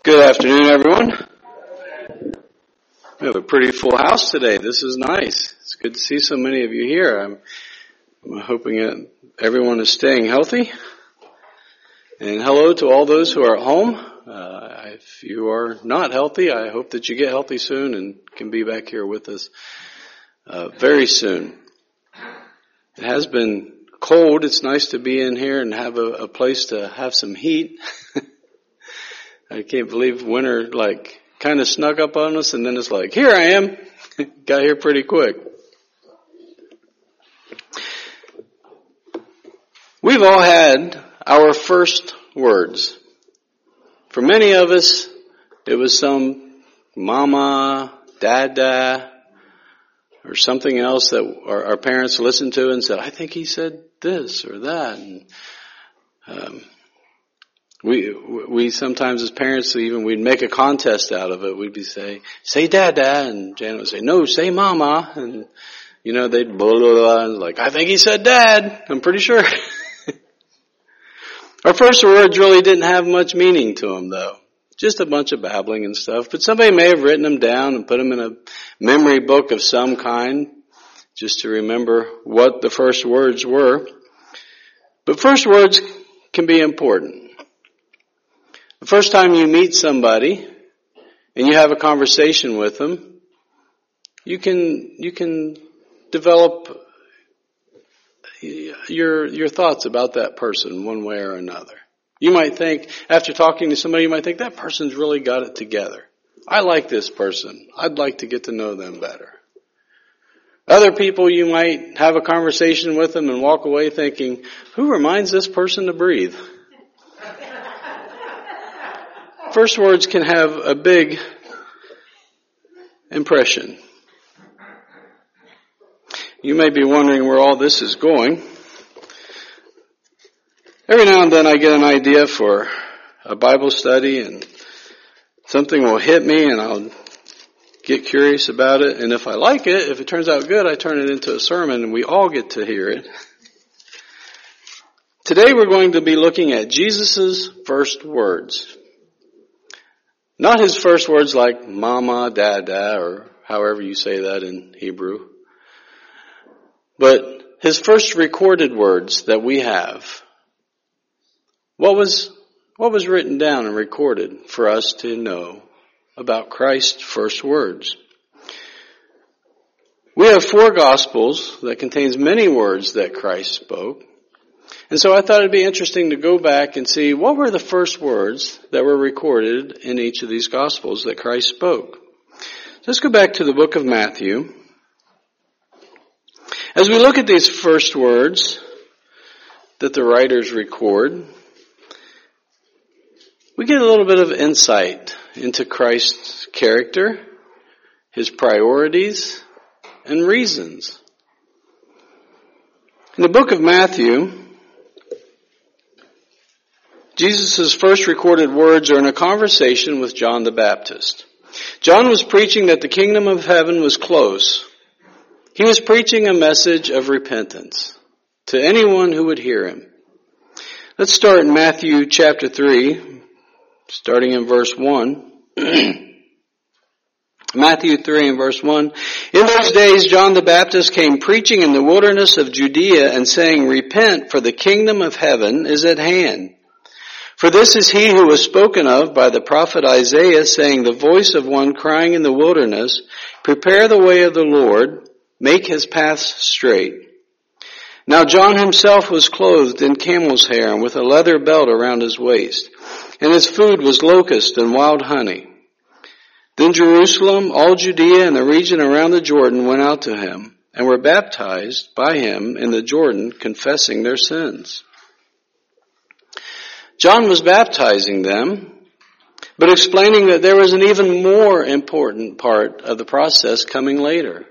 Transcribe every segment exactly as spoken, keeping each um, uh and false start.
Good afternoon, everyone. We have a pretty full house today. This is nice. It's good to see so many of you here. I'm, I'm hoping that everyone is staying healthy. And hello to all those who are at home. Uh, if you are not healthy, I hope that you get healthy soon and can be back here with us uh, very soon. It has been cold. It's nice to be in here and have a, a place to have some heat. I can't believe winter like kind of snuck up on us, and then it's like, here I am. Got here pretty quick. We've all had our first words. For many of us, it was some mama, dada, or something else that our, our parents listened to and said, I think he said this or that. And, um, We, we sometimes as parents, even we'd make a contest out of it. We'd be say, say dada, and Janet would say, no, say mama. And, you know, they'd blah, blah, blah, and like, I think he said dad. I'm pretty sure. Our first words really didn't have much meaning to them, though. Just a bunch of babbling and stuff. But somebody may have written them down and put them in a memory book of some kind, just to remember what the first words were. But first words can be important. The first time you meet somebody and you have a conversation with them, you can you can develop your your thoughts about that person one way or another. You might think, after talking to somebody, you might think, that person's really got it together. I like this person. I'd like to get to know them better. Other people, you might have a conversation with them and walk away thinking, who reminds this person to breathe? First words can have a big impression. You may be wondering where all this is going. Every now and then I get an idea for a Bible study and something will hit me and I'll get curious about it. And if I like it, if it turns out good, I turn it into a sermon and we all get to hear it. Today we're going to be looking at Jesus' first words. Not his first words like mama, dada, or however you say that in Hebrew. But his first recorded words that we have. What was, what was written down and recorded for us to know about Christ's first words? We have four Gospels that contains many words that Christ spoke. And so I thought it'd be interesting to go back and see what were the first words that were recorded in each of these Gospels that Christ spoke. Let's go back to the book of Matthew. As we look at these first words that the writers record, we get a little bit of insight into Christ's character, his priorities, and reasons. In the book of Matthew, Jesus' first recorded words are in a conversation with John the Baptist. John was preaching that the kingdom of heaven was close. He was preaching a message of repentance to anyone who would hear him. Let's start in Matthew chapter three, starting in verse one. Matthew three and verse one. In those days John the Baptist came preaching in the wilderness of Judea and saying, repent, for the kingdom of heaven is at hand. For this is he who was spoken of by the prophet Isaiah, saying, the voice of one crying in the wilderness, prepare the way of the Lord, make his paths straight. Now John himself was clothed in camel's hair and with a leather belt around his waist, and his food was locust and wild honey. Then Jerusalem, all Judea and the region around the Jordan went out to him, and were baptized by him in the Jordan, confessing their sins. John was baptizing them, but explaining that there was an even more important part of the process coming later.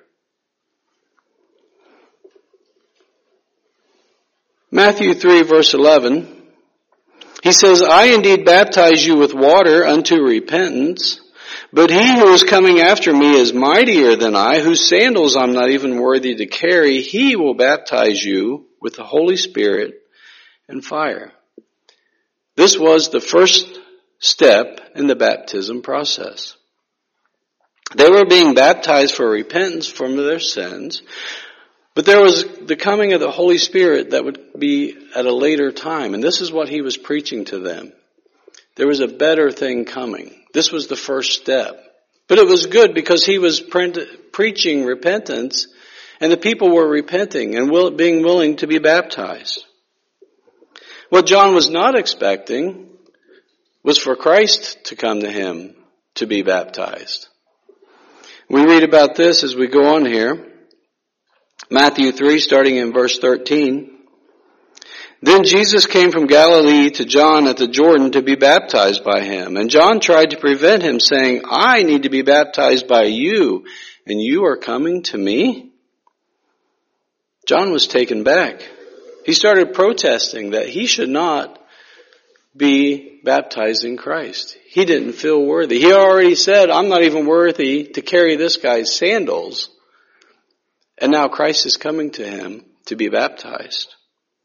Matthew three verse eleven, he says, I indeed baptize you with water unto repentance, but he who is coming after me is mightier than I, whose sandals I'm not even worthy to carry. He will baptize you with the Holy Spirit and fire. This was the first step in the baptism process. They were being baptized for repentance from their sins, but there was the coming of the Holy Spirit that would be at a later time, and this is what he was preaching to them. There was a better thing coming. This was the first step. But it was good because he was pre- preaching repentance, and the people were repenting and will, being willing to be baptized. What John was not expecting was for Christ to come to him to be baptized. We read about this as we go on here. Matthew three, starting in verse thirteen. Then Jesus came from Galilee to John at the Jordan to be baptized by him. And John tried to prevent him, saying, I need to be baptized by you, and you are coming to me? John was taken back. He started protesting that he should not be baptizing Christ. He didn't feel worthy. He already said, I'm not even worthy to carry this guy's sandals. And now Christ is coming to him to be baptized.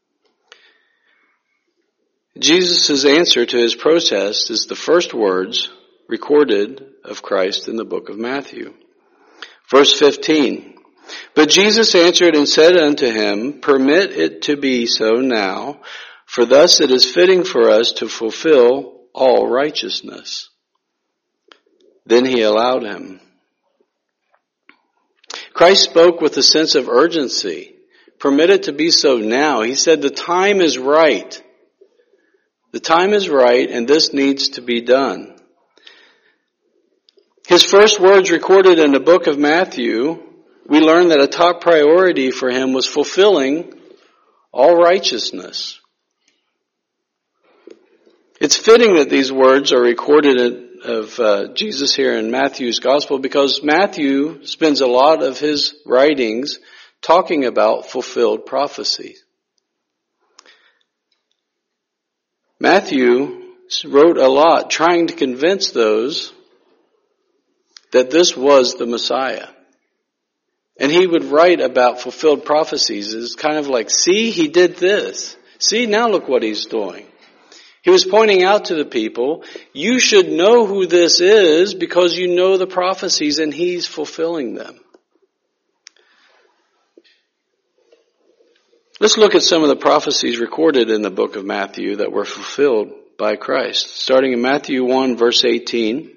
Jesus' answer to his protest is the first words recorded of Christ in the book of Matthew. Verse fifteen. But Jesus answered and said unto him, Permit it to be so now, for thus it is fitting for us to fulfill all righteousness. Then he allowed him. Christ spoke with a sense of urgency. Permit it to be so now. He said the time is right. The time is right, and this needs to be done. His first words recorded in the book of Matthew, we learn that a top priority for him was fulfilling all righteousness. It's fitting that these words are recorded in, of uh, Jesus here in Matthew's gospel, because Matthew spends a lot of his writings talking about fulfilled prophecy. Matthew wrote a lot trying to convince those that this was the Messiah. And he would write about fulfilled prophecies. It's kind of like, see, he did this. See, now look what he's doing. He was pointing out to the people, you should know who this is because you know the prophecies and he's fulfilling them. Let's look at some of the prophecies recorded in the book of Matthew that were fulfilled by Christ. Starting in Matthew one, verse eighteen.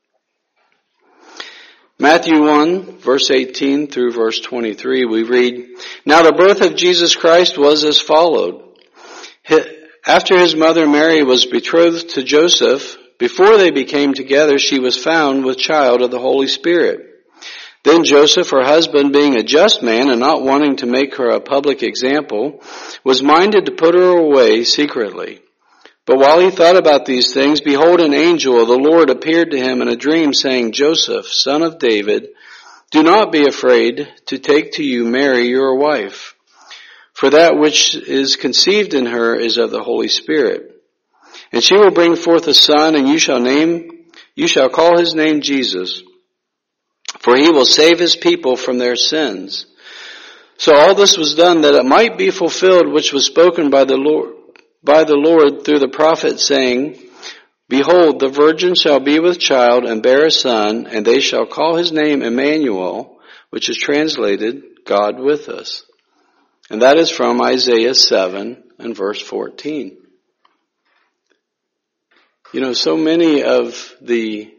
Matthew one, verse eighteen through verse twenty-three, we read, Now the birth of Jesus Christ was as followed. After his mother Mary was betrothed to Joseph, before they became together, she was found with child of the Holy Spirit. Then Joseph, her husband, being a just man and not wanting to make her a public example, was minded to put her away secretly. But while he thought about these things, behold, an angel of the Lord appeared to him in a dream, saying, Joseph, son of David, do not be afraid to take to you Mary, your wife, for that which is conceived in her is of the Holy Spirit. And she will bring forth a son, and you shall name, you shall call his name Jesus, for he will save his people from their sins. So all this was done that it might be fulfilled which was spoken by the Lord, by the Lord through the prophet, saying, Behold, the virgin shall be with child and bear a son, and they shall call his name Emmanuel, which is translated, God with us. And that is from Isaiah seven and verse fourteen. You know, so many of the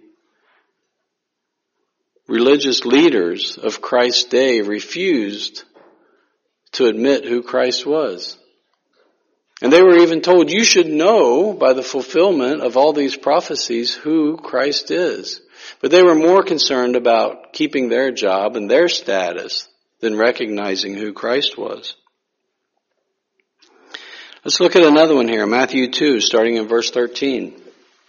religious leaders of Christ's day refused to admit who Christ was. And they were even told, you should know by the fulfillment of all these prophecies who Christ is. But they were more concerned about keeping their job and their status than recognizing who Christ was. Let's look at another one here, Matthew two, starting in verse thirteen.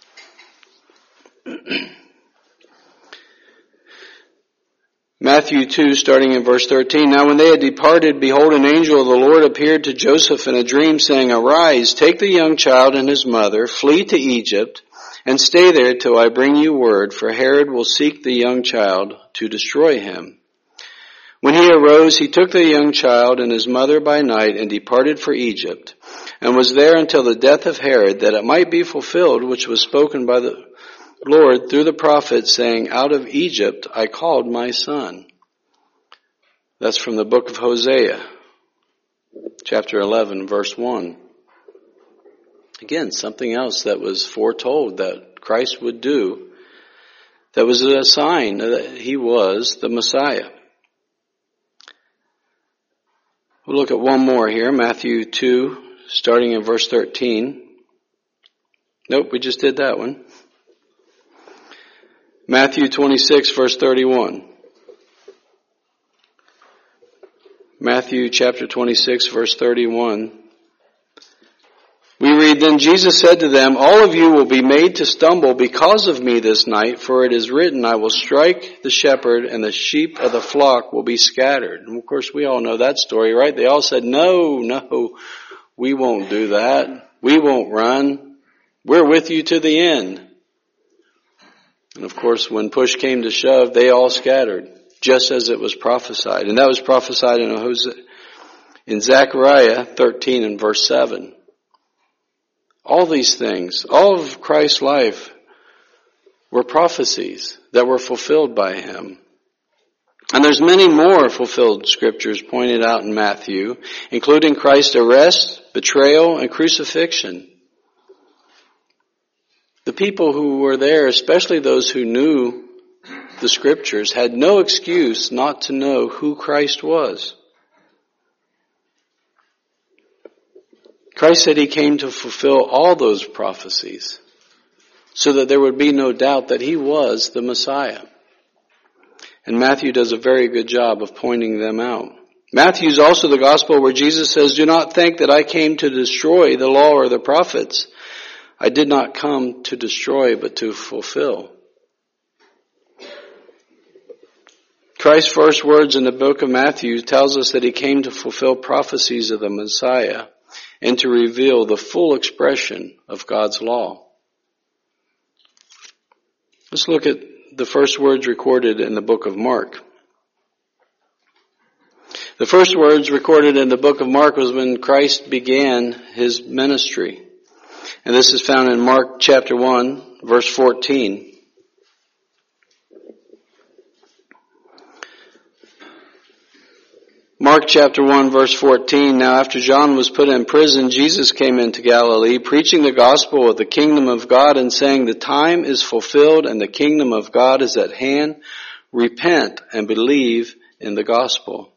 Matthew two, starting in verse thirteen. Now when they had departed, behold, an angel of the Lord appeared to Joseph in a dream, saying, Arise, take the young child and his mother, flee to Egypt, and stay there till I bring you word, for Herod will seek the young child to destroy him. When he arose, he took the young child and his mother by night and departed for Egypt, and was there until the death of Herod, that it might be fulfilled which was spoken by the Lord through the prophet, saying, out of Egypt I called my son. That's from the book of Hosea, chapter eleven, verse one. Again, something else that was foretold that Christ would do, that was a sign that he was the Messiah. We'll look at one more here, Matthew two, starting in verse thirteen. Nope, we just did that one. Matthew twenty-six, verse thirty-one. Matthew chapter twenty-six, verse thirty-one. We read, then Jesus said to them, all of you will be made to stumble because of me this night, for it is written, I will strike the shepherd and the sheep of the flock will be scattered. And of course we all know that story, right? They all said, no, no, we won't do that. We won't run. We're with you to the end. And of course when push came to shove, they all scattered, just as it was prophesied. And that was prophesied in, Hosea, in Zechariah thirteen and verse seven. All these things, all of Christ's life were prophecies that were fulfilled by him. And there's many more fulfilled scriptures pointed out in Matthew, including Christ's arrest, betrayal, and crucifixion. The people who were there, especially those who knew the scriptures, had no excuse not to know who Christ was. Christ said he came to fulfill all those prophecies so that there would be no doubt that he was the Messiah. And Matthew does a very good job of pointing them out. Matthew is also the gospel where Jesus says, do not think that I came to destroy the law or the prophets. I did not come to destroy, but to fulfill. Christ's first words in the book of Matthew tells us that he came to fulfill prophecies of the Messiah and to reveal the full expression of God's law. Let's look at the first words recorded in the book of Mark. The first words recorded in the book of Mark was when Christ began his ministry. And this is found in Mark chapter one, verse fourteen. Mark chapter one, verse fourteen, now after John was put in prison, Jesus came into Galilee, preaching the gospel of the kingdom of God and saying, the time is fulfilled and the kingdom of God is at hand. Repent and believe in the gospel.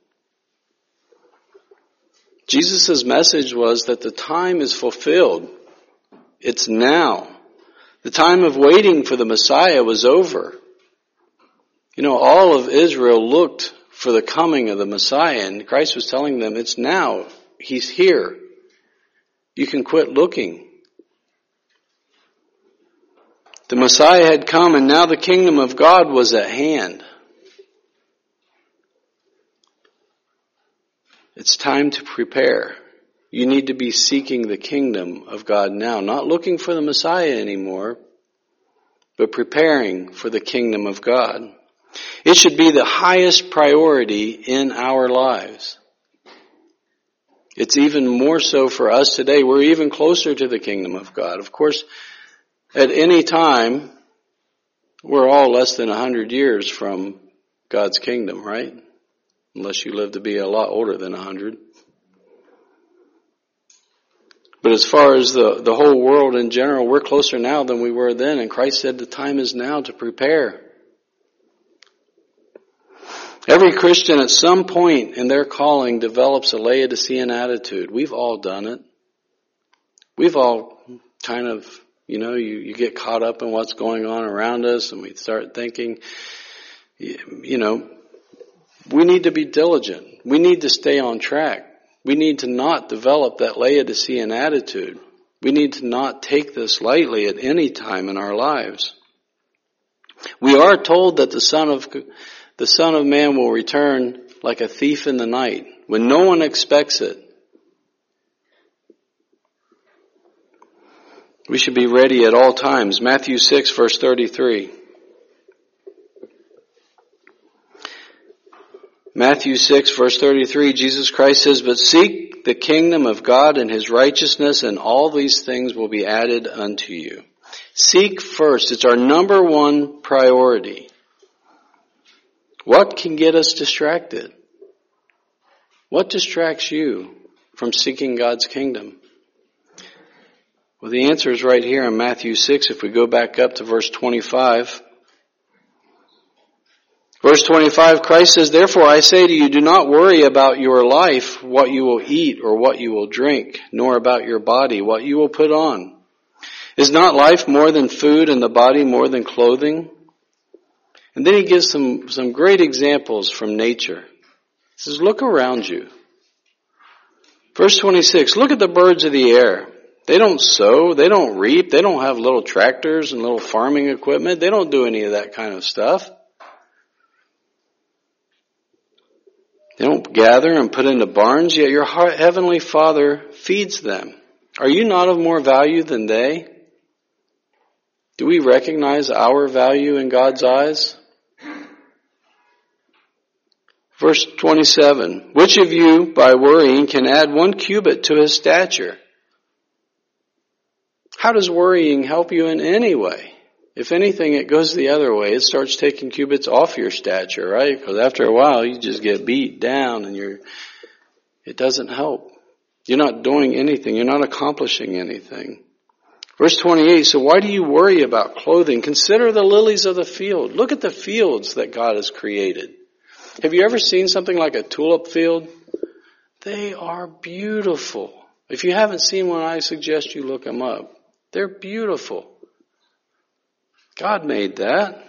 Jesus' message was that the time is fulfilled. It's now. The time of waiting for the Messiah was over. You know, all of Israel looked for the coming of the Messiah, and Christ was telling them, it's now. He's here. You can quit looking. The Messiah had come, and now the kingdom of God was at hand. It's time to prepare. You need to be seeking the kingdom of God now, not looking for the Messiah anymore, but preparing for the kingdom of God. It should be the highest priority in our lives. It's even more so for us today. We're even closer to the kingdom of God. Of course, at any time, we're all less than a hundred years from God's kingdom, right? Unless you live to be a lot older than a hundred. But as far as the, the whole world in general, we're closer now than we were then. And Christ said the time is now to prepare. Every Christian at some point in their calling develops a Laodicean attitude. We've all done it. We've all kind of, you know, you, you get caught up in what's going on around us and we start thinking, you know, we need to be diligent. We need to stay on track. We need to not develop that Laodicean attitude. We need to not take this lightly at any time in our lives. We are told that the Son of The Son of Man will return like a thief in the night, when no one expects it. We should be ready at all times. Matthew six, verse thirty-three. Matthew six verse thirty-three, Jesus Christ says, "But seek the kingdom of God and His righteousness, and all these things will be added unto you." Seek first. It's our number one priority. What can get us distracted? What distracts you from seeking God's kingdom? Well, the answer is right here in Matthew six. If we go back up to verse twenty-five. Verse twenty-five, Christ says, "Therefore I say to you, do not worry about your life, what you will eat or what you will drink, nor about your body, what you will put on. Is not life more than food and the body more than clothing?" And then he gives some, some great examples from nature. He says, look around you. Verse twenty-six, look at the birds of the air. They don't sow, they don't reap, they don't have little tractors and little farming equipment. They don't do any of that kind of stuff. They don't gather and put into barns, yet your heavenly Father feeds them. Are you not of more value than they? Do we recognize our value in God's eyes? Verse twenty-seven, which of you, by worrying, can add one cubit to his stature? How does worrying help you in any way? If anything, it goes the other way. It starts taking cubits off your stature, right? Because after a while, you just get beat down and you're, it doesn't help. You're not doing anything. You're not accomplishing anything. Verse twenty-eight, so why do you worry about clothing? Consider the lilies of the field. Look at the fields that God has created. Have you ever seen something like a tulip field? They are beautiful. If you haven't seen one, I suggest you look them up. They're beautiful. God made that.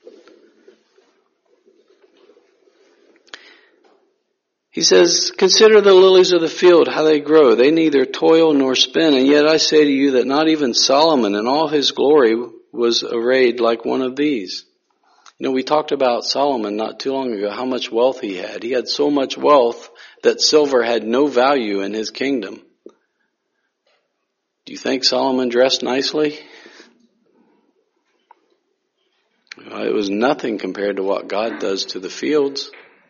He says, consider the lilies of the field, how they grow. They neither toil nor spin. And yet I say to you that not even Solomon in all his glory was arrayed like one of these. You know, we talked about Solomon not too long ago, how much wealth he had. He had so much wealth that silver had no value in his kingdom. Do you think Solomon dressed nicely? Well, it was nothing compared to what God does to the fields.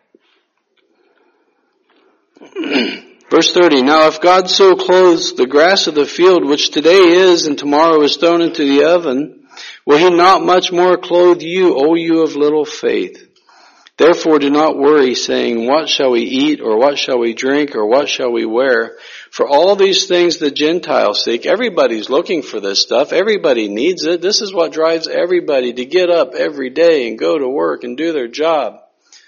Verse thirty, now if God so clothes the grass of the field, which today is and tomorrow is thrown into the oven, will He not much more clothe you, O you of little faith? Therefore do not worry, saying, what shall we eat, or what shall we drink, or what shall we wear? For all these things the Gentiles seek. Everybody's looking for this stuff. Everybody needs it. This is what drives everybody to get up every day and go to work and do their job.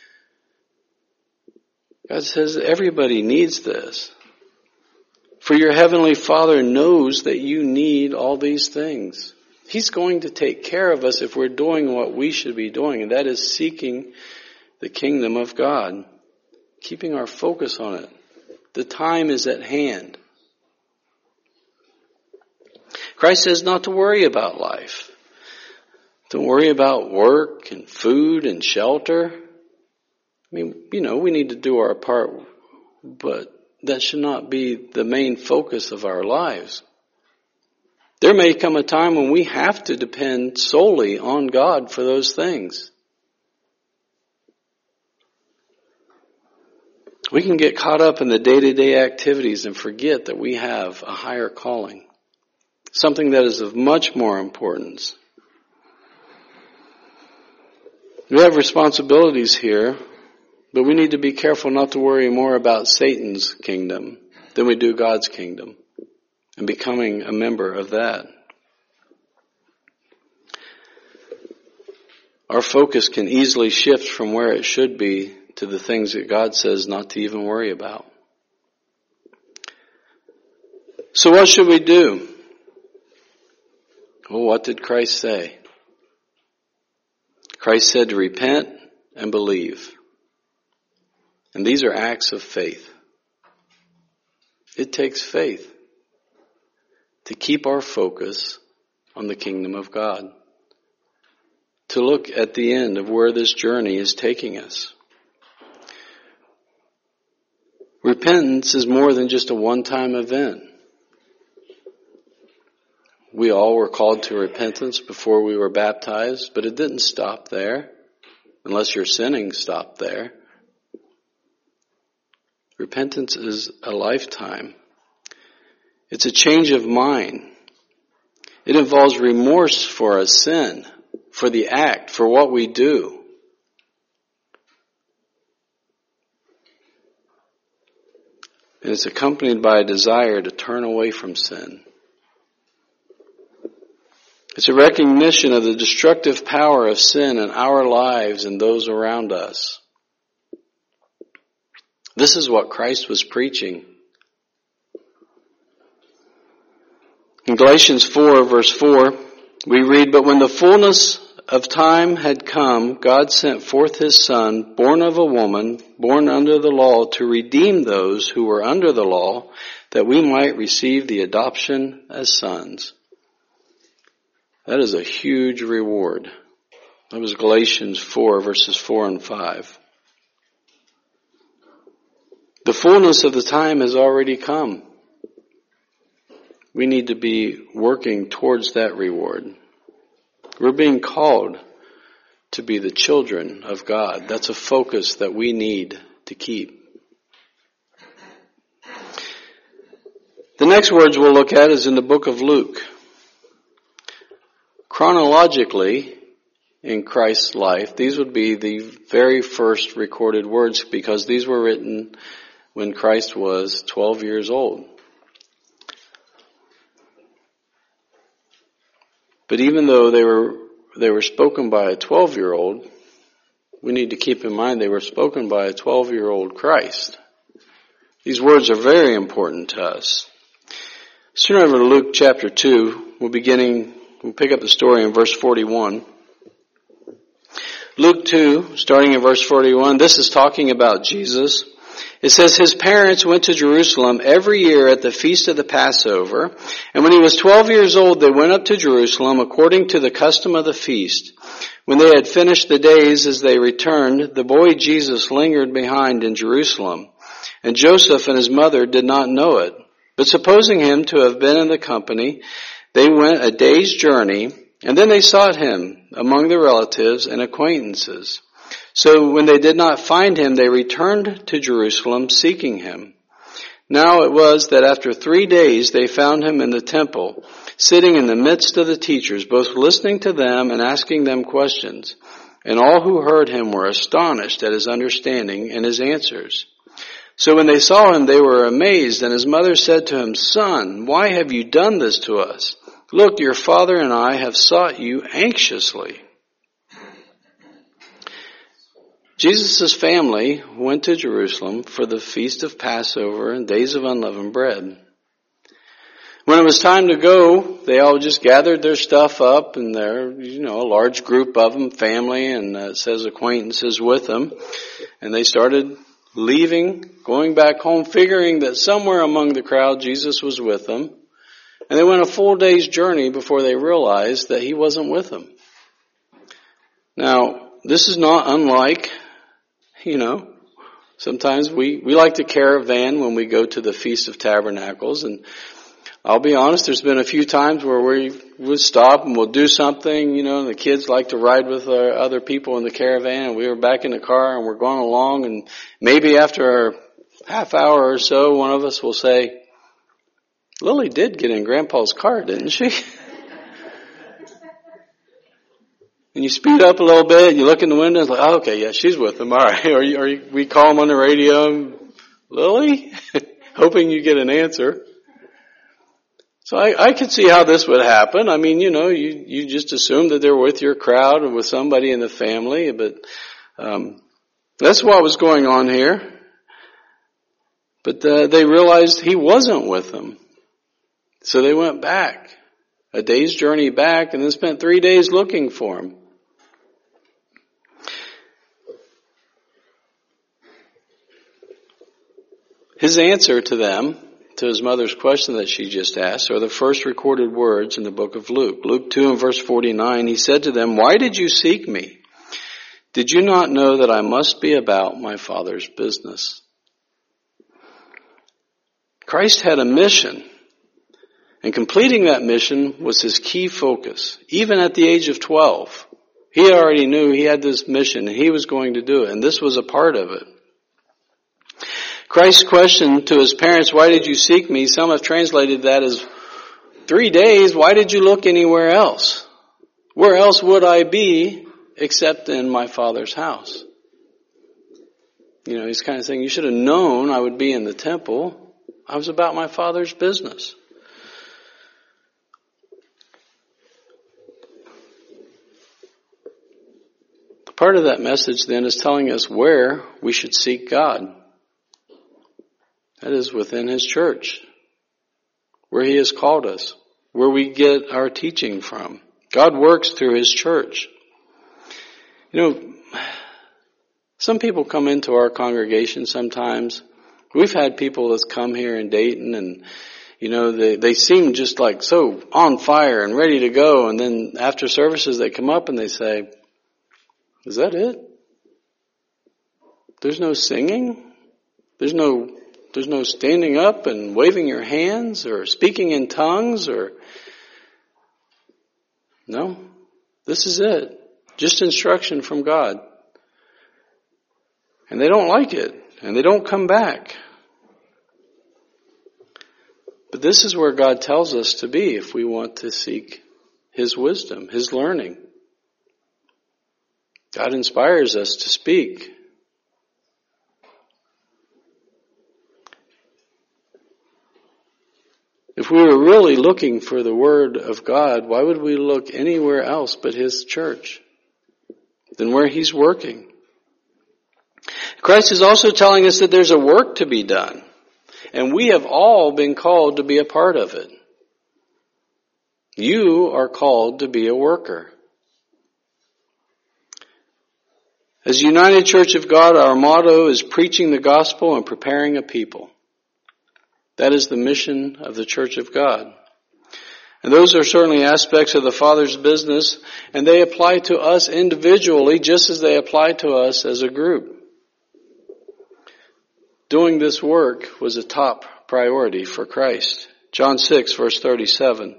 God says everybody needs this. For your heavenly Father knows that you need all these things. He's going to take care of us if we're doing what we should be doing, and that is seeking the kingdom of God, keeping our focus on it. The time is at hand. Christ says not to worry about life. Don't worry about work and food and shelter. I mean, you know, we need to do our part, but that should not be the main focus of our lives. There may come a time when we have to depend solely on God for those things. We can get caught up in the day-to-day activities and forget that we have a higher calling, something that is of much more importance. We have responsibilities here, but we need to be careful not to worry more about Satan's kingdom than we do God's kingdom and becoming a member of that. Our focus can easily shift from where it should be to the things that God says not to even worry about. So what should we do? Well, what did Christ say? Christ said to repent and believe. And these are acts of faith. It takes faith to keep our focus on the kingdom of God, to look at the end of where this journey is taking us. Repentance is more than just a one-time event. We all were called to repentance before we were baptized, but it didn't stop there, unless your sinning stopped there. Repentance is a lifetime. It's a change of mind. It involves remorse for a sin, for the act, for what we do. And it's accompanied by a desire to turn away from sin. It's a recognition of the destructive power of sin in our lives and those around us. This is what Christ was preaching. In Galatians four, verse four, we read, "But when the fullness of time had come, God sent forth his Son, born of a woman, born under the law, to redeem those who were under the law, that we might receive the adoption as sons." That is a huge reward. That was Galatians four, verses four and five. The fullness of the time has already come. We need to be working towards that reward. We're being called to be the children of God. That's a focus that we need to keep. The next words we'll look at is in the book of Luke. Chronologically, in Christ's life, these would be the very first recorded words because these were written when Christ was twelve years old. But even though they were they were spoken by a twelve-year-old, we need to keep in mind they were spoken by a twelve-year-old Christ. These words are very important to us. Let's turn over to Luke chapter two. We're beginning, we'll pick up the story in verse forty-one. Luke two, starting in verse forty-one, this is talking about Jesus. It says, "His parents went to Jerusalem every year at the feast of the Passover. And when he was twelve years old, they went up to Jerusalem according to the custom of the feast. When they had finished the days as they returned, the boy Jesus lingered behind in Jerusalem. And Joseph and his mother did not know it. But supposing him to have been in the company, they went a day's journey, and then they sought him among the relatives and acquaintances. So when they did not find him, they returned to Jerusalem seeking him. Now it was that after three days they found him in the temple, sitting in the midst of the teachers, both listening to them and asking them questions. And all who heard him were astonished at his understanding and his answers. So when they saw him, they were amazed, and his mother said to him, 'Son, why have you done this to us? Look, your father and I have sought you anxiously.'" Jesus' family went to Jerusalem for the feast of Passover and days of unleavened bread. When it was time to go, they all just gathered their stuff up, and there, you know, a large group of them, family, and uh, it says acquaintances with them, and they started leaving, going back home, figuring that somewhere among the crowd Jesus was with them, and they went a full day's journey before they realized that he wasn't with them. Now, this is not unlike, you know, sometimes we, we like to caravan when we go to the Feast of Tabernacles, and I'll be honest, there's been a few times where we would stop and we'll do something, you know, and the kids like to ride with our other people in the caravan, and we were back in the car and we're going along, and maybe after a half hour or so, one of us will say, "Lily did get in Grandpa's car, didn't she?" And you speed up a little bit, you look in the window, it's like, oh, okay, yeah, she's with them, all right. Or, you, or you, we call them on the radio, "Lily?" hoping you get an answer. So I, I could see how this would happen. I mean, you know, you, you just assume that they're with your crowd or with somebody in the family, but um, that's what was going on here. But uh, they realized he wasn't with them. So they went back, a day's journey back, and then spent three days looking for him. His answer to them, to his mother's question that she just asked, are the first recorded words in the book of Luke. Luke two and verse forty-nine, he said to them, "Why did you seek me? Did you not know that I must be about my Father's business?" Christ had a mission, and completing that mission was his key focus. Even at the age of twelve, he already knew he had this mission and he was going to do it, and this was a part of it. Christ's question to his parents, why did you seek me? Some have translated that as three days. Why did you look anywhere else? Where else would I be except in my Father's house? You know, he's kind of saying, you should have known I would be in the temple. I was about my Father's business. Part of that message then is telling us where we should seek God. That is within His church, where He has called us, where we get our teaching from. God works through His church. You know, some people come into our congregation sometimes. We've had people that's come here in Dayton and, you know, they, they seem just like so on fire and ready to go. And then after services, they come up and they say, is that it? There's no singing? There's no, there's no standing up and waving your hands or speaking in tongues or... No, this is it. Just instruction from God. And they don't like it. And they don't come back. But this is where God tells us to be if we want to seek His wisdom, His learning. God inspires us to speak. If we were really looking for the Word of God, why would we look anywhere else but His church than where He's working? Christ is also telling us that there's a work to be done, and we have all been called to be a part of it. You are called to be a worker. As United Church of God, our motto is preaching the gospel and preparing a people. That is the mission of the Church of God. And those are certainly aspects of the Father's business, and they apply to us individually just as they apply to us as a group. Doing this work was a top priority for Christ. John six, verse thirty-seven.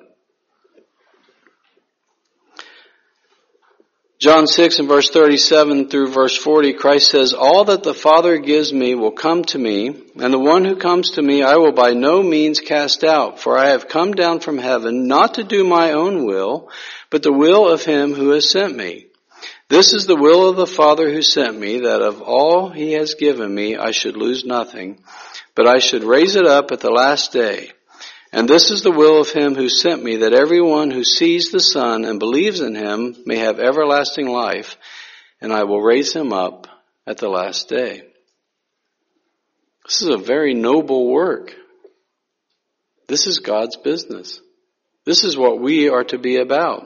John six and verse thirty-seven through verse forty, Christ says, all that the Father gives me will come to me, and the one who comes to me I will by no means cast out. For I have come down from heaven not to do my own will, but the will of Him who has sent me. This is the will of the Father who sent me, that of all He has given me I should lose nothing, but I should raise it up at the last day. And this is the will of Him who sent me, that everyone who sees the Son and believes in Him may have everlasting life, and I will raise him up at the last day. This is a very noble work. This is God's business. This is what we are to be about.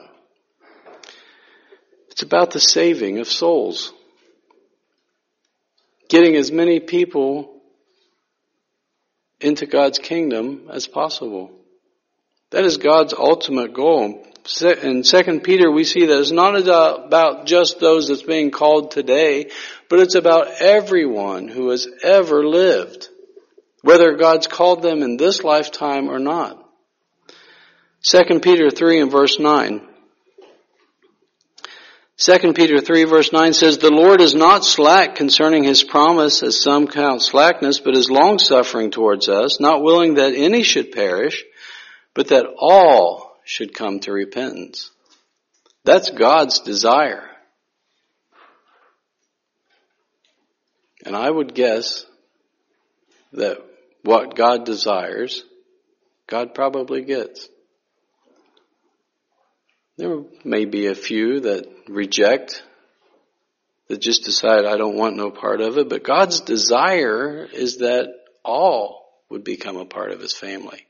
It's about the saving of souls. Getting as many people into God's kingdom as possible. That is God's ultimate goal. In Second Peter we see that it's not about just those that's being called today, but it's about everyone who has ever lived, whether God's called them in this lifetime or not. Second Peter three and verse nine. Second Peter three verse nine says, the Lord is not slack concerning His promise, as some count slackness, but is long-suffering towards us, not willing that any should perish, but that all should come to repentance. That's God's desire. And I would guess that what God desires, God probably gets. There may be a few that reject, that just decide, I don't want no part of it. But God's desire is that all would become a part of His family.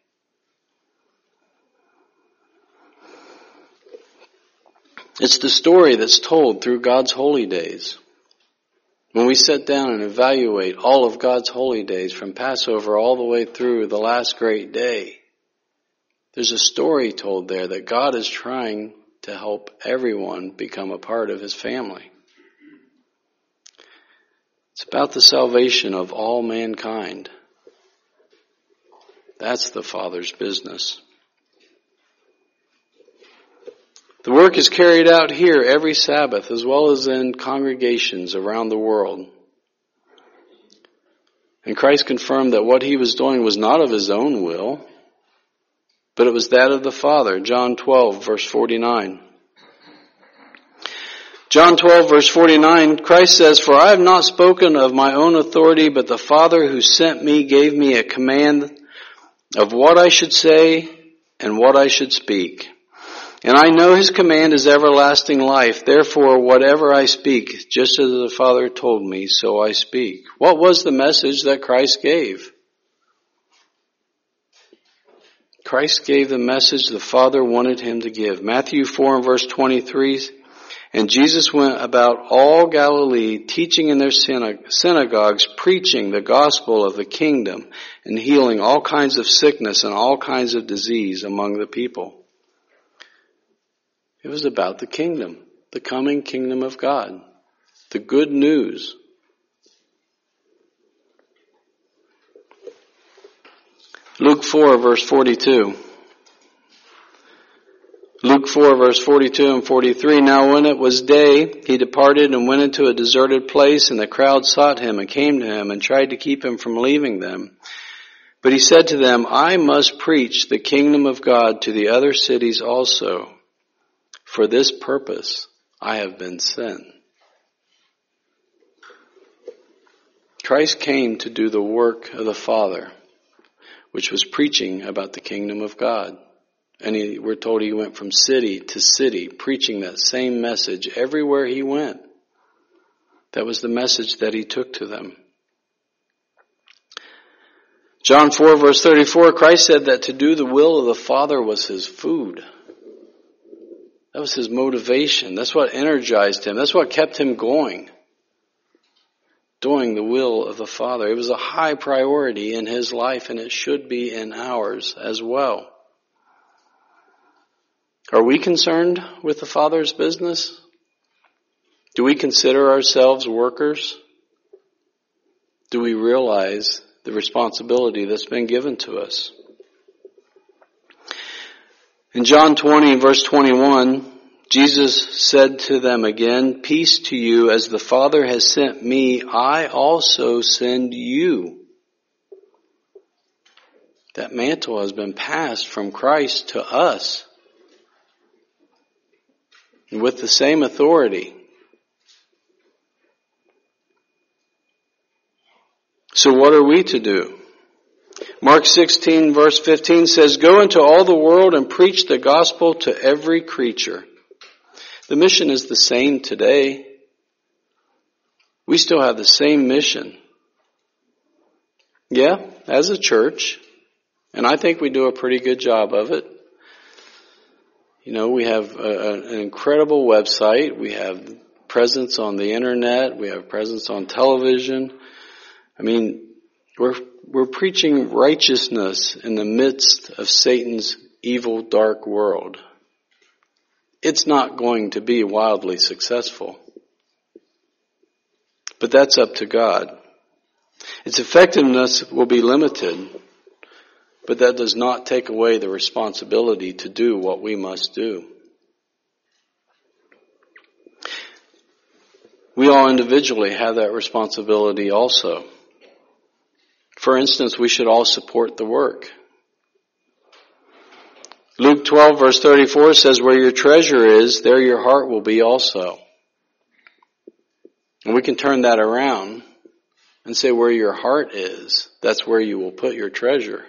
It's the story that's told through God's holy days. When we sit down and evaluate all of God's holy days from Passover all the way through the last great day, there's a story told there that God is trying to help everyone become a part of His family. It's about the salvation of all mankind. That's the Father's business. The work is carried out here every Sabbath, as well as in congregations around the world. And Christ confirmed that what he was doing was not of his own will, but it was that of the Father. John twelve, verse forty-nine. John twelve, verse forty-nine, Christ says, "For I have not spoken of my own authority, but the Father who sent me gave me a command of what I should say and what I should speak. And I know his command is everlasting life. Therefore, whatever I speak, just as the Father told me, so I speak." What was the message that Christ gave? Christ gave the message the Father wanted him to give. Matthew four and verse twenty-three, "And Jesus went about all Galilee, teaching in their synagogues, preaching the gospel of the kingdom, and healing all kinds of sickness and all kinds of disease among the people." It was about the kingdom, the coming kingdom of God, the good news. Luke four, verse forty-two. Luke four, verse forty-two and forty-three, "Now when it was day, he departed and went into a deserted place, and the crowd sought him and came to him and tried to keep him from leaving them. But he said to them, 'I must preach the kingdom of God to the other cities also. For this purpose I have been sent.'" Christ came to do the work of the Father, which was preaching about the kingdom of God. And he, we're told he went from city to city, preaching that same message everywhere he went. That was the message that he took to them. John four, verse thirty-four, Christ said that to do the will of the Father was his food. That was his motivation. That's what energized him. That's what kept him going. Doing the will of the Father. It was a high priority in his life, and it should be in ours as well. Are we concerned with the Father's business? Do we consider ourselves workers? Do we realize the responsibility that's been given to us? In John twenty, verse twenty-one, Jesus said to them again, "Peace to you, as the Father has sent me, I also send you." That mantle has been passed from Christ to us. And with the same authority. So what are we to do? Mark sixteen verse fifteen says, "Go into all the world and preach the gospel to every creature." The mission is the same today. We still have the same mission. Yeah, as a church. And I think we do a pretty good job of it. You know, we have a, an incredible website. We have presence on the internet. We have presence on television. I mean, we're we're preaching righteousness in the midst of Satan's evil, dark world. It's not going to be wildly successful. But that's up to God. Its effectiveness will be limited, but that does not take away the responsibility to do what we must do. We all individually have that responsibility also. For instance, we should all support the work. Luke twelve verse thirty-four says, "Where your treasure is, there your heart will be also." And we can turn that around and say, where your heart is, that's where you will put your treasure.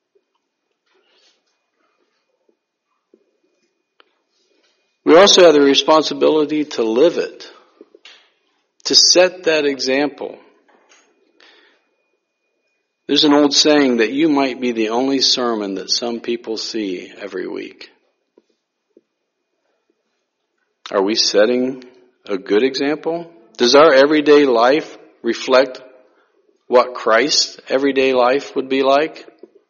We also have the responsibility to live it, to set that example. There's an old saying that you might be the only sermon that some people see every week. Are we setting a good example? Does our everyday life reflect what Christ's everyday life would be like?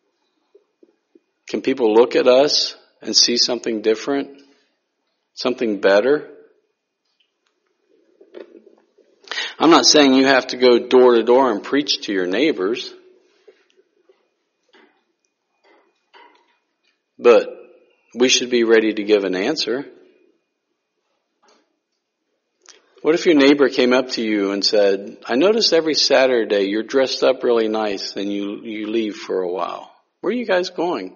Can people look at us and see something different? Something better? I'm not saying you have to go door to door and preach to your neighbors. But we should be ready to give an answer. What if your neighbor came up to you and said, I notice every Saturday you're dressed up really nice and you, you leave for a while. Where are you guys going?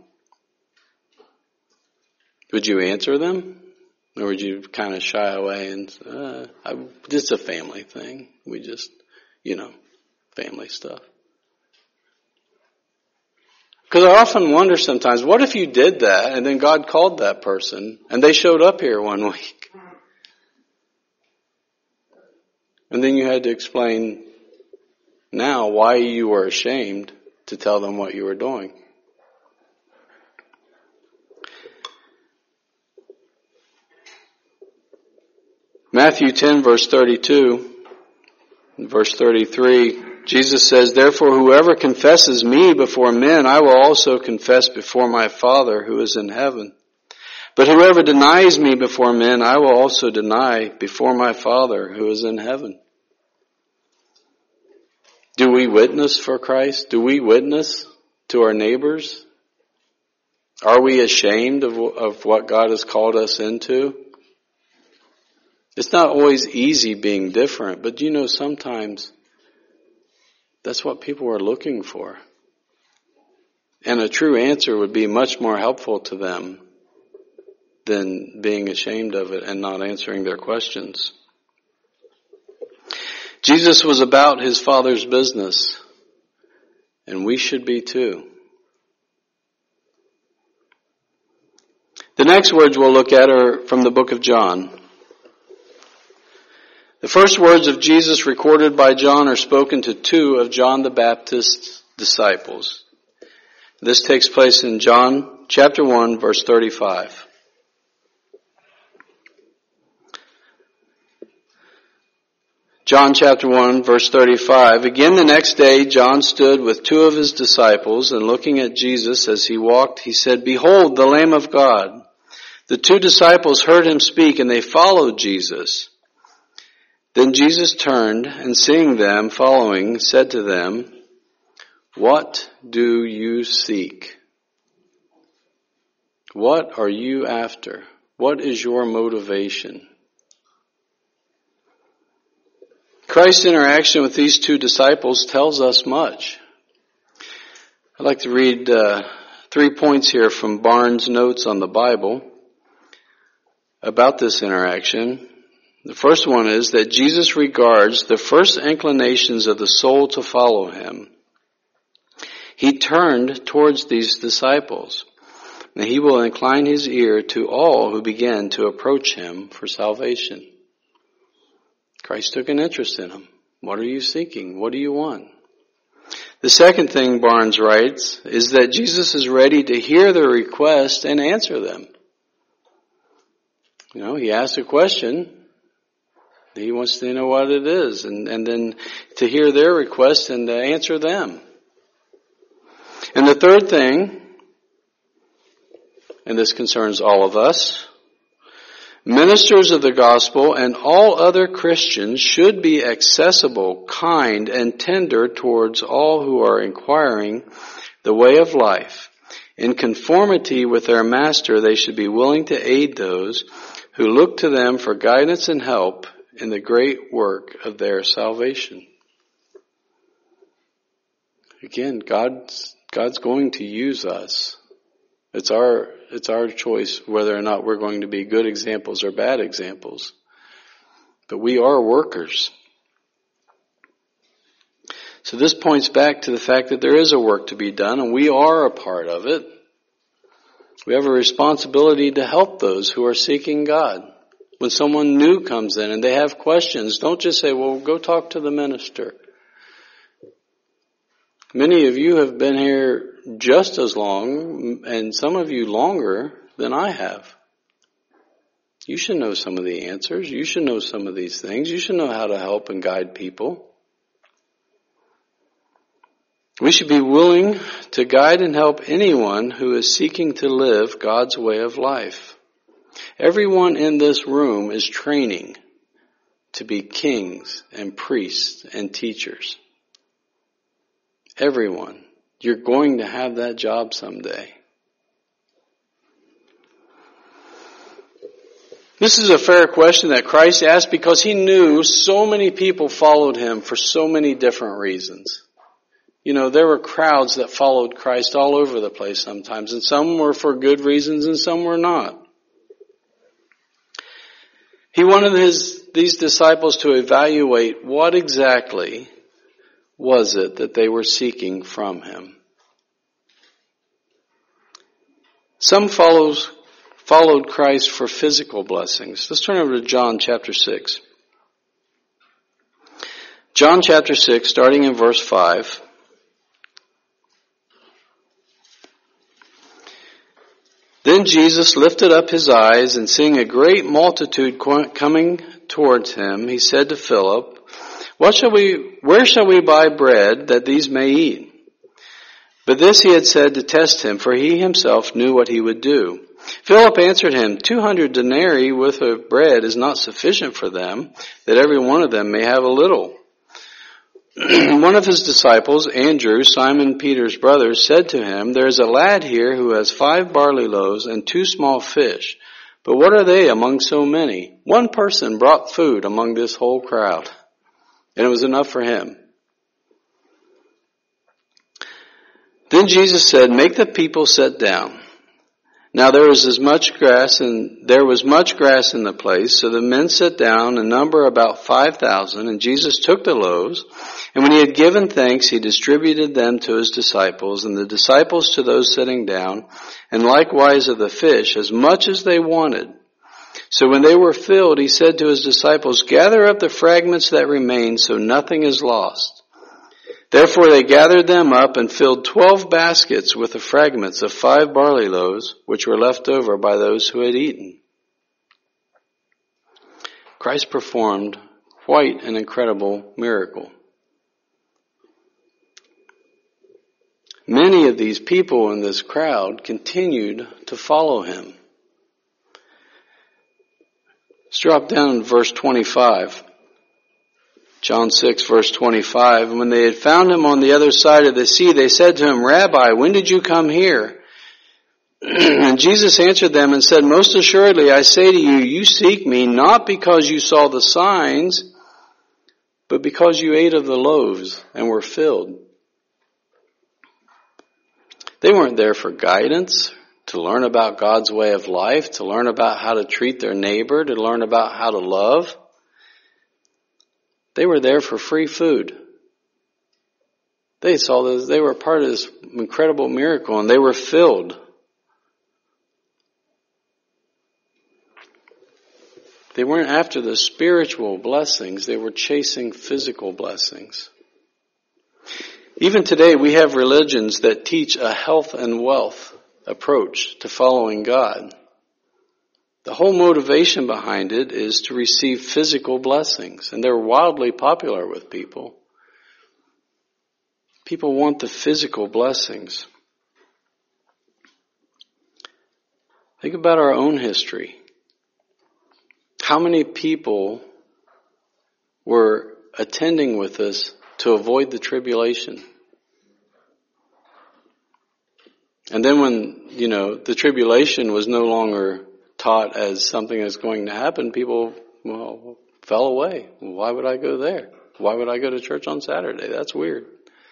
Would you answer them? Or would you kind of shy away and say, uh, I, it's a family thing. We just, you know, family stuff. Because I often wonder sometimes, what if you did that and then God called that person and they showed up here one week? And then you had to explain now why you were ashamed to tell them what you were doing. Matthew ten verse thirty-two, verse thirty-three, Jesus says, therefore whoever confesses me before men, I will also confess before my Father who is in heaven. But whoever denies me before men, I will also deny before my Father who is in heaven. Do we witness for Christ? Do we witness to our neighbors? Are we ashamed of, of what God has called us into? It's not always easy being different, but you know, sometimes that's what people are looking for. And a true answer would be much more helpful to them than being ashamed of it and not answering their questions. Jesus was about his Father's business, and we should be too. The next words we'll look at are from the book of John. The first words of Jesus recorded by John are spoken to two of John the Baptist's disciples. This takes place in John chapter one, verse thirty-five. John chapter one, verse thirty-five. Again the next day John stood with two of his disciples, and looking at Jesus as he walked, he said, behold, the Lamb of God. The two disciples heard him speak, and they followed Jesus. Then Jesus turned, and seeing them following, said to them, what do you seek? What are you after? What is your motivation? Christ's interaction with these two disciples tells us much. I'd like to read uh, three points here from Barnes' Notes on the Bible about this interaction. The first one is that Jesus regards the first inclinations of the soul to follow him. He turned towards these disciples, and he will incline his ear to all who begin to approach him for salvation. Christ took an interest in them. What are you seeking? What do you want? The second thing Barnes writes is that Jesus is ready to hear their request and answer them. You know, he asks a question. He wants to know what it is, and, and then to hear their request and to answer them. And the third thing, and this concerns all of us, ministers of the gospel and all other Christians should be accessible, kind, and tender towards all who are inquiring the way of life. In conformity with their master, they should be willing to aid those who look to them for guidance and help in the great work of their salvation. Again, God's, God's going to use us. It's our, it's our choice whether or not we're going to be good examples or bad examples. But we are workers. So this points back to the fact that there is a work to be done, and we are a part of it. We have a responsibility to help those who are seeking God. When someone new comes in and they have questions, don't just say, well, go talk to the minister. Many of you have been here just as long, and some of you longer than I have. You should know some of the answers. You should know some of these things. You should know how to help and guide people. We should be willing to guide and help anyone who is seeking to live God's way of life. Everyone in this room is training to be kings and priests and teachers. Everyone. You're going to have that job someday. This is a fair question that Christ asked because he knew so many people followed him for so many different reasons. You know, there were crowds that followed Christ all over the place sometimes, and some were for good reasons and some were not. He wanted his, these disciples to evaluate what exactly was it that they were seeking from him. Some follows, followed Christ for physical blessings. Let's turn over to John chapter six. John chapter six, starting in verse five. Then Jesus lifted up his eyes, and seeing a great multitude coming towards him, he said to Philip, "What shall we, where shall we buy bread that these may eat?" But this he had said to test him, for he himself knew what he would do. Philip answered him, Two hundred denarii worth of bread is not sufficient for them, that every one of them may have a little. One of his disciples, Andrew, Simon Peter's brother, said to him, There is a lad here who has five barley loaves and two small fish. But what are they among so many? One person brought food among this whole crowd, and it was enough for him. Then Jesus said, Make the people sit down. Now there was as much grass, and there was much grass in the place, so the men sat down, in number about five thousand, and Jesus took the loaves, and when he had given thanks, he distributed them to his disciples, and the disciples to those sitting down, and likewise of the fish, as much as they wanted. So when they were filled, he said to his disciples, Gather up the fragments that remain, so nothing is lost. Therefore they gathered them up and filled twelve baskets with the fragments of five barley loaves, which were left over by those who had eaten. Christ performed quite an incredible miracle. Many of these people in this crowd continued to follow him. Let's drop down to verse twenty-five. John six, verse twenty-five. And when they had found him on the other side of the sea, they said to him, Rabbi, when did you come here? And Jesus answered them and said, Most assuredly, I say to you, you seek me not because you saw the signs, but because you ate of the loaves and were filled. They weren't there for guidance, to learn about God's way of life, to learn about how to treat their neighbor, to learn about how to love. They were there for free food. They saw this, they were part of this incredible miracle, and they were filled. They weren't after the spiritual blessings, they were chasing physical blessings. Even today we have religions that teach a health and wealth approach to following God. The whole motivation behind it is to receive physical blessings, and they're wildly popular with people. People want the physical blessings. Think about our own history. How many people were attending with us to avoid the tribulation? And then when, you know, the tribulation was no longer taught as something that's going to happen, people, well, fell away. Why would I go there? Why would I go to church on Saturday? That's weird.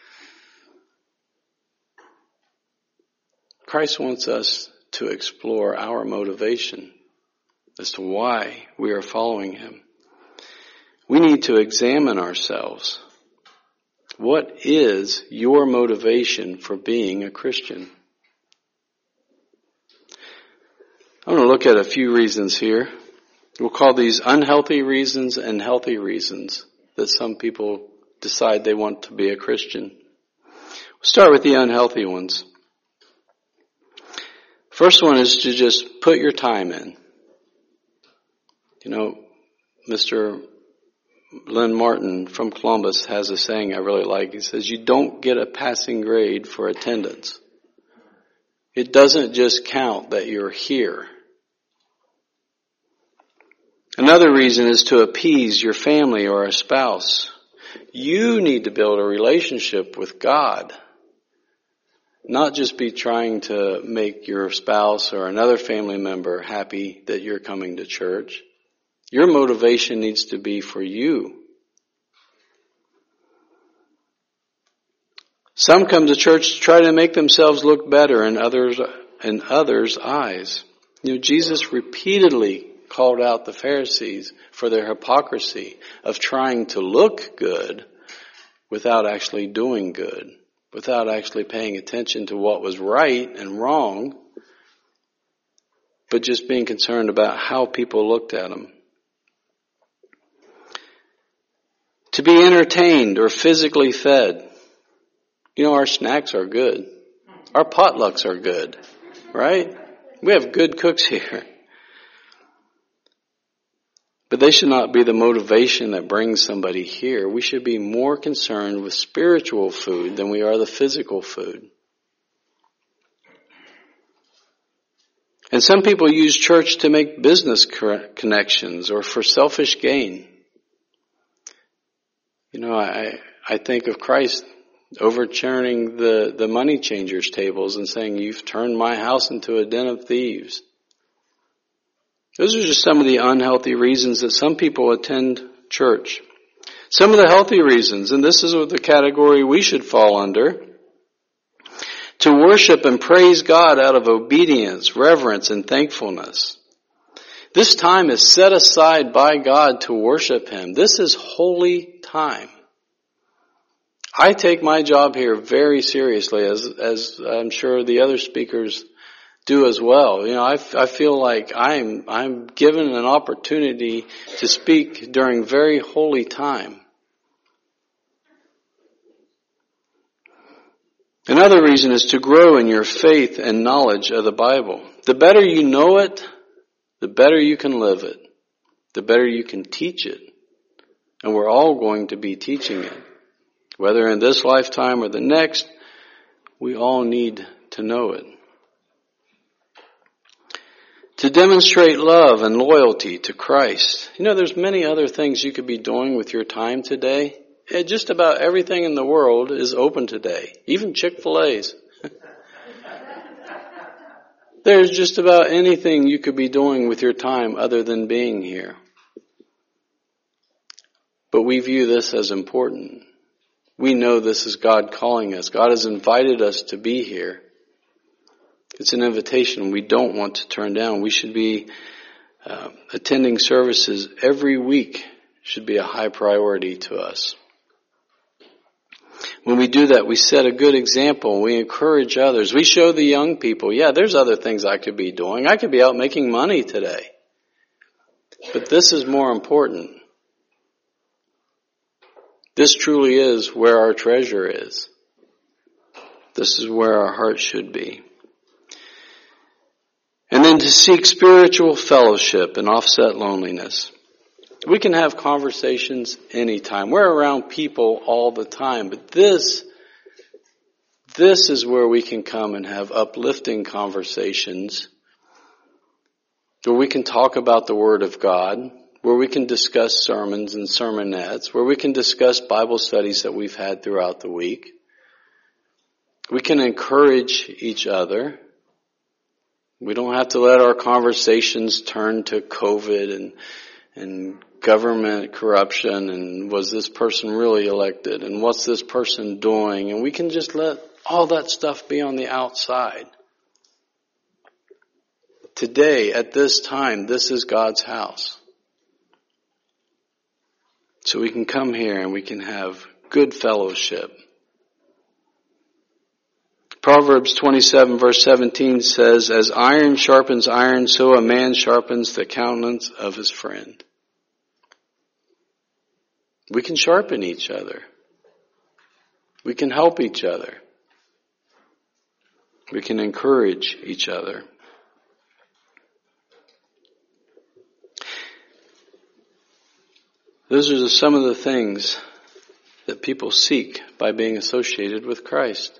Christ wants us to explore our motivation as to why we are following him. We need to examine ourselves. What is your motivation for being a Christian? I'm going to look at a few reasons here. We'll call these unhealthy reasons and healthy reasons that some people decide they want to be a Christian. We'll start with the unhealthy ones. First one is to just put your time in. You know, Mister Lynn Martin from Columbus has a saying I really like. He says, you don't get a passing grade for attendance. It doesn't just count that you're here. Another reason is to appease your family or a spouse. You need to build a relationship with God. not just be trying to make your spouse or another family member happy that you're coming to church. Your motivation needs to be for you. Some come to church to try to make themselves look better in others in others' eyes. You know, Jesus repeatedly called out the Pharisees for their hypocrisy of trying to look good without actually doing good, without actually paying attention to what was right and wrong, but just being concerned about how people looked at them. To be entertained or physically fed. You know, our snacks are good. Our potlucks are good, right? We have good cooks here. But they should not be the motivation that brings somebody here. We should be more concerned with spiritual food than we are the physical food. And some people use church to make business connections or for selfish gain. You know, I, I think of Christ overturning the, the money changers' tables and saying, "You've turned my house into a den of thieves." Those are just some of the unhealthy reasons that some people attend church. Some of the healthy reasons, and this is what the category we should fall under, to worship and praise God out of obedience, reverence, and thankfulness. This time is set aside by God to worship Him. This is holy time. I take my job here very seriously, as as I'm sure the other speakers do as well. You know, I, I feel like I'm I'm given an opportunity to speak during very holy time. Another reason is to grow in your faith and knowledge of the Bible. The better you know it, the better you can live it. The better you can teach it. And we're all going to be teaching it. Whether in this lifetime or the next, we all need to know it. To demonstrate love and loyalty to Christ. You know, there's many other things you could be doing with your time today. Just about everything in the world is open today. Even Chick-fil-A's. There's just about anything you could be doing with your time other than being here. But we view this as important. We know this is God calling us. God has invited us to be here. It's an invitation we don't want to turn down. We should be uh, attending services every week. Should be a high priority to us. When we do that, we set a good example. We encourage others. We show the young people, yeah, there's other things I could be doing. I could be out making money today. But this is more important. This truly is where our treasure is. This is where our heart should be. And then to seek spiritual fellowship and offset loneliness. We can have conversations anytime. We're around people all the time. But this, this is where we can come and have uplifting conversations. Where we can talk about the Word of God. Where we can discuss sermons and sermonettes. Where we can discuss Bible studies that we've had throughout the week. We can encourage each other. We don't have to let our conversations turn to COVID and and government corruption and was this person really elected and what's this person doing, and we can just let all that stuff be on the outside. Today, at this time, this is God's house. So we can come here and we can have good fellowship. Proverbs twenty-seven verse seventeen says, "As iron sharpens iron, so a man sharpens the countenance of his friend." We can sharpen each other. We can help each other. We can encourage each other. Those are some of the things that people seek by being associated with Christ.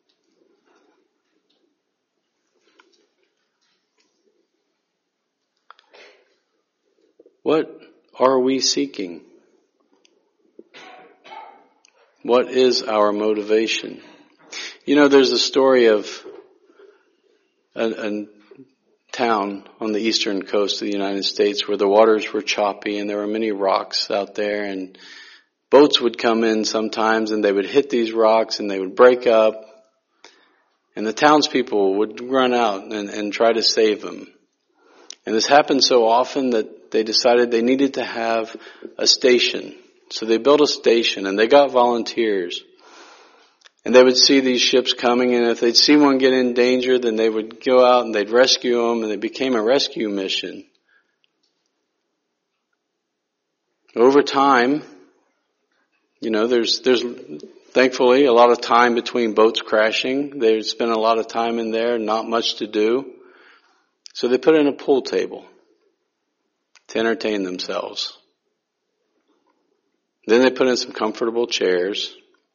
What are we seeking? What is our motivation? You know, there's a story of a, a town on the eastern coast of the United States where the waters were choppy and there were many rocks out there, and boats would come in sometimes and they would hit these rocks and they would break up, and the townspeople would run out and, and try to save them. And this happened so often that they decided they needed to have a station. So they built a station and they got volunteers. And they would see these ships coming, and if they'd see one get in danger, then they would go out and they'd rescue them, and it became a rescue mission. Over time, you know, there's, there's thankfully a lot of time between boats crashing. They spent a lot of time in there, not much to do. So they put in a pool table to entertain themselves. Then they put in some comfortable chairs.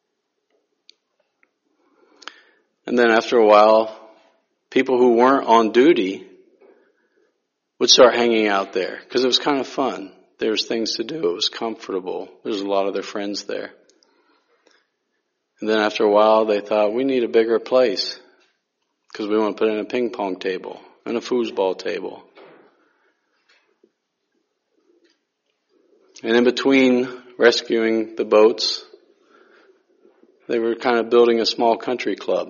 And then after a while, people who weren't on duty would start hanging out there because it was kind of fun. There was things to do. It was comfortable. There was a lot of their friends there. And then after a while, they thought, we need a bigger place because we want to put in a ping pong table and a foosball table. And in between rescuing the boats, they were kind of building a small country club.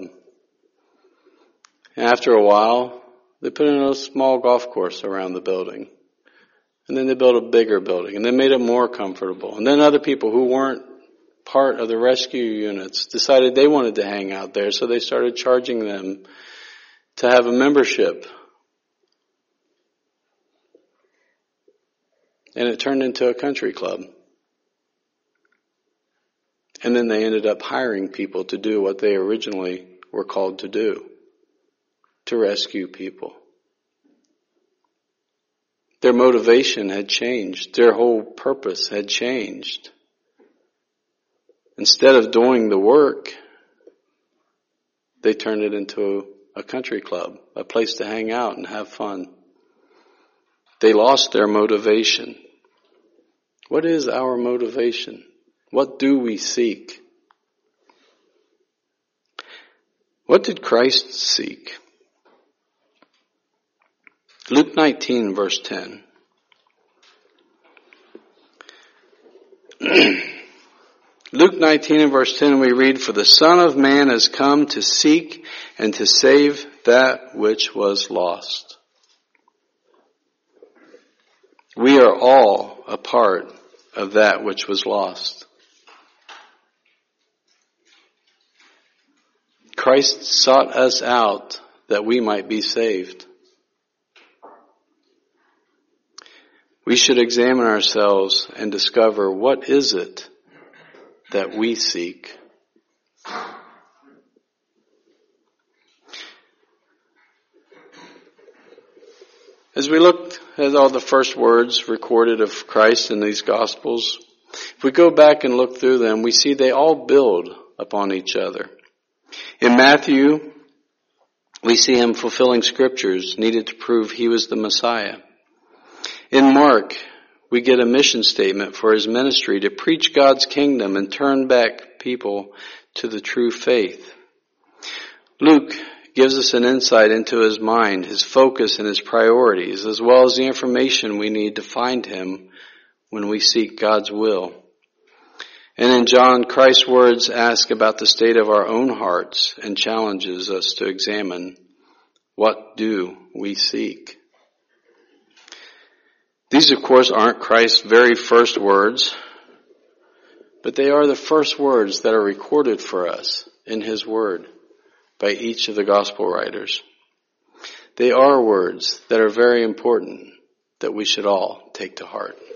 And after a while, they put in a small golf course around the building. And then they built a bigger building, and they made it more comfortable. And then other people who weren't part of the rescue units decided they wanted to hang out there, so they started charging them to have a membership. And it turned into a country club. And then they ended up hiring people to do what they originally were called to do, to rescue people. Their motivation had changed. Their whole purpose had changed. Instead of doing the work, they turned it into a country club, a place to hang out and have fun. They lost their motivation. What is our motivation? What do we seek? What did Christ seek? Luke nineteen, verse ten. Luke nineteen and verse ten, we read, "For the Son of Man has come to seek and to save that which was lost." We are all a part of that which was lost. Christ sought us out that we might be saved. We should examine ourselves and discover, what is it that we seek? As we look at all the first words recorded of Christ in these Gospels, if we go back and look through them, we see they all build upon each other. In Matthew, we see him fulfilling scriptures needed to prove he was the Messiah. In Mark, we get a mission statement for his ministry to preach God's kingdom and turn back people to the true faith. Luke gives us an insight into his mind, his focus, and his priorities, as well as the information we need to find him when we seek God's will. And in John, Christ's words ask about the state of our own hearts and challenges us to examine, what do we seek? These, of course, aren't Christ's very first words, but they are the first words that are recorded for us in his word by each of the gospel writers. They are words that are very important that we should all take to heart.